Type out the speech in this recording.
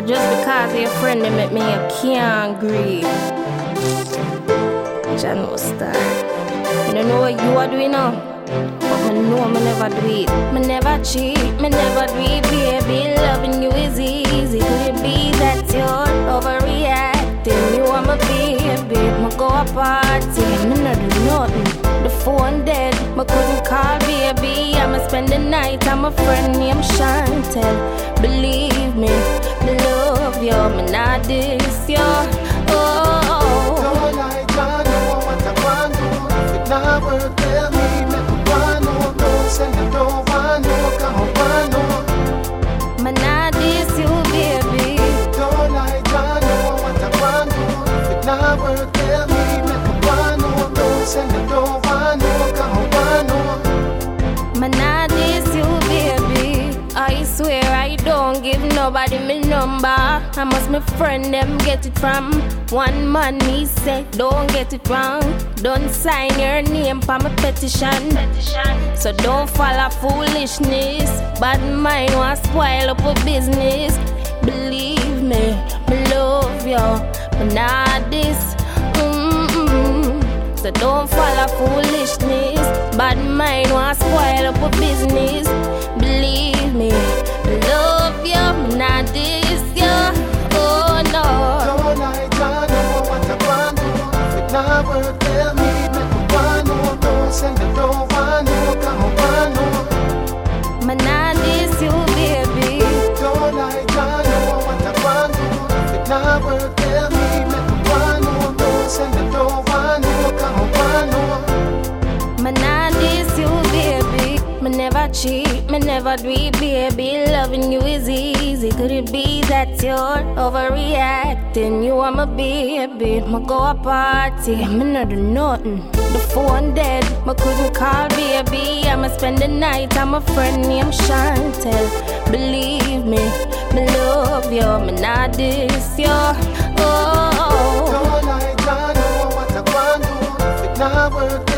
just because you're a friend, they make me a can't grieve. John was star. I don't know what you are doing now, but I know I never do it. I never cheat, I never do it, baby. Loving you is easy. Could it be that you're overreacting? You are my baby, I go a party, I not do nothing. The phone dead, I couldn't call baby. I'ma spend the night, I'm a friend named Chantel. Believe me, I love you, I'm not this, yo. Don't like I know what I want to. If it not work, tell me, make me want to. Don't send it, don't want to, come on, want to. Man, not this, you, baby. Don't like I know what I want to. If it not work, tell me, make me want to. Don't send it, don't want to, come on, want to. Man, not this, you, baby. I swear I don't give nobody my number. I must my friend them get it from one man. Me say don't get it wrong. Don't sign your name for my petition. So don't follow foolishness. Bad mind want spoil up a business. Believe me, I love you, but not this. So don't follow foolishness. Bad mind want spoil up a business. Believe me, I love you, but not this, yeah. Oh no. Don't like I know what I want to. If it not work, tell me, make me want to. Don't send it, don't want to, come on, want to. Man, not this, you, baby. Don't like I know what I want to. If it not work, tell me, make me want to. Don't send it, don't want to, come on, want to. Man, not this, you, baby. Me never cheat, me never do it, baby. Loving you is easy. Could it be that you're overreacting? You are my baby, me go a party, me not do nothing. The phone dead, me couldn't call baby. I'ma spend the night, I'm a friend named Chantel. Believe me, me love you, me not this, yo. Don't like I know what I want to. If it not work,